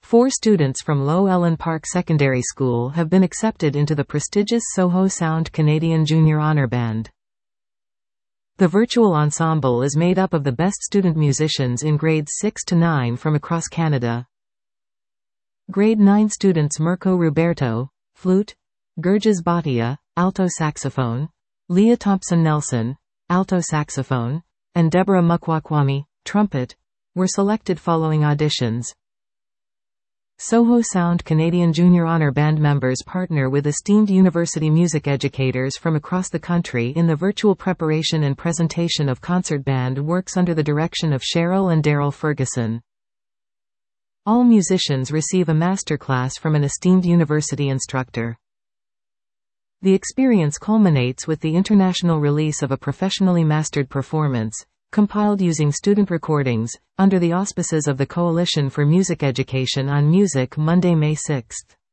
4 students from Low Ellen Park Secondary School have been accepted into the prestigious Soho Sound Canadian Junior Honor Band. The virtual ensemble is made up of the best student musicians in grades 6 to 9 from across Canada. Grade 9 students Mirko Roberto, flute; Gurgis Bhatia, alto saxophone; Leah Thompson-Nelson, alto saxophone; and Deborah Mukwakwami, trumpet, were selected following auditions. Soho Sound Canadian Junior Honor Band members partner with esteemed university music educators from across the country in the virtual preparation and presentation of concert band works under the direction of Cheryl and Daryl Ferguson. All musicians receive a masterclass from an esteemed university instructor. The experience culminates with the international release of a professionally mastered performance, compiled using student recordings, under the auspices of the Coalition for Music Education on Music Monday, May 6.